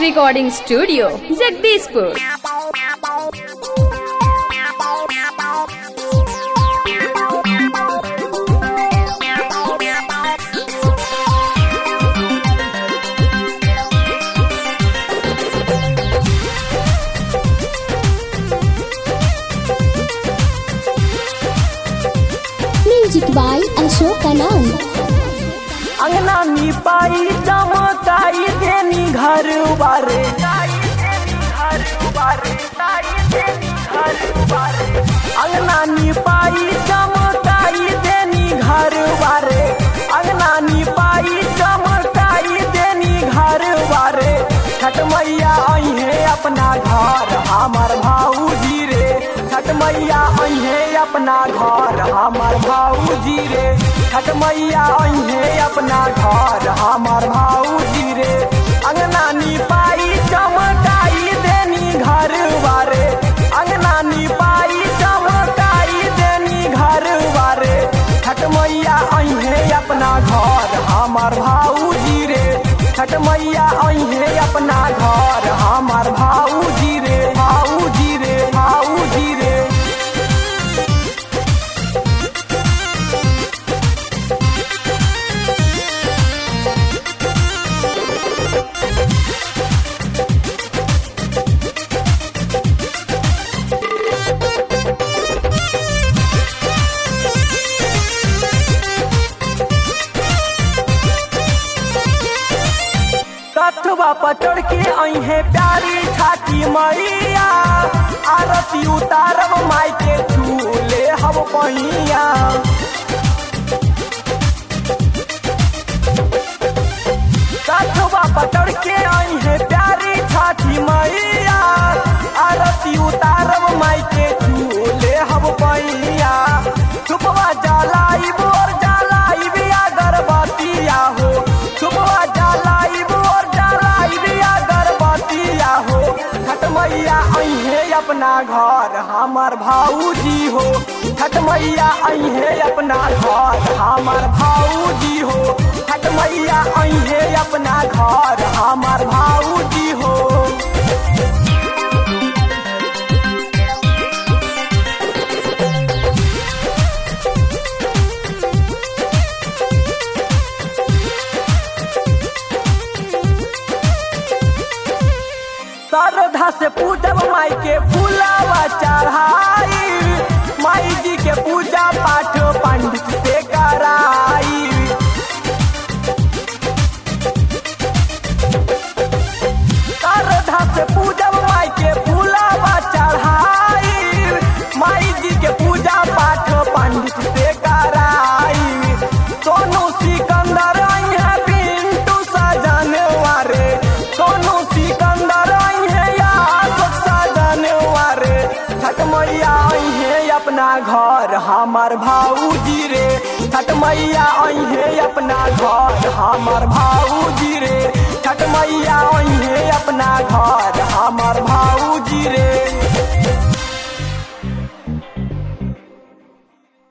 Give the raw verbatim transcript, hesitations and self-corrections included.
Recording Studio, Jagdishpur. Music by Ashok Anand. अंगना निपाई चमकाई देनी घर बारे अंगना निपाई चमकाई देनी घर बारे अंगना निपाई चमकाई देनी घर बारे छठ मैया आई है अपना घर हमार भाऊजी रे छठ मैया आई है अपना घर हमार भाऊजी रे छठ मैया आई है अपना घर हमार भाऊजी रे अंगना निपाई चमकाई देनी घर बारे अंगना निपाई चमकाई देनी घर बारे छठ मैया आई है अपना घर हमार भाऊजी रे छठ मैया आई है अपना घर हमार भाऊजी रे भाऊजी रे भाऊजी रे कथवा पचड़ के आई है प्यारी छाती मैया आरती उतारब माई के झूले हम पहिया कथवा पचड़ के आई है प्यारी छाती मैया आरती उतारब माई के झूले हम पहिया सुबह जलाइब और जलाइब अगरबत्तिया हो सुबह जलाइब छठ मैया आई है अपना घर हमार भाऊजी हो छठ मैया आई है अपना घर हमार भाऊजी हो छठ मैया आई है अपना घर हमार भाऊजी हो श्रद्धा से पूजब माई के फूलावा चढ़ाई माई जी के पूजा पाठ पंडित से कराई श्रद्धा से पूजब माई के फूलावा चढ़ाई माई जी के पूजा पाठ पंडित से कराई सोनू सिकंदर आई है पिंटू सजन वारे सोनू सिकंदर छठ मैया आई है अपना घर हमार भाऊजी रे छठ मैया आई है अपना घर हमार भाऊजी रे छठ मैया आई है अपना घर हमार भाऊ